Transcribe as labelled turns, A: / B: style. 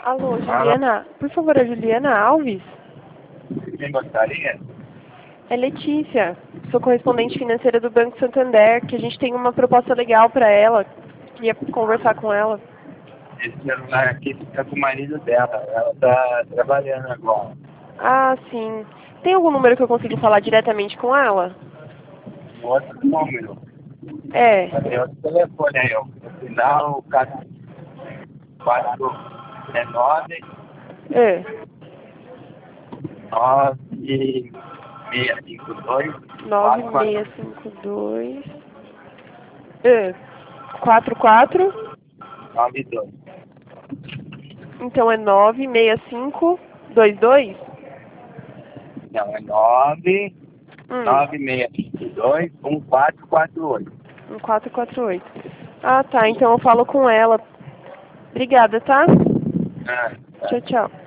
A: Alô, Juliana? Por favor, a Juliana Alves?
B: Quem gostaria?
A: É Letícia. Sou correspondente financeira do Banco Santander, que a gente tem uma proposta legal para ela. Queria conversar com ela.
B: Esse celular aqui fica com o marido dela. Ela está trabalhando agora.
A: Ah, sim. Tem algum número que eu consigo falar diretamente com ela?
B: Um outro número.
A: É.
B: Tem outro telefone aí, ó. No final, 419
A: É.
B: 9652
A: 9652. É. 44.
B: 92.
A: Então é 96522?
B: Não, é 9 9652 1448.
A: 1448. Ah, tá. Então eu falo com ela. Obrigada, tá?
B: Ah, tá.
A: Tchau, tchau.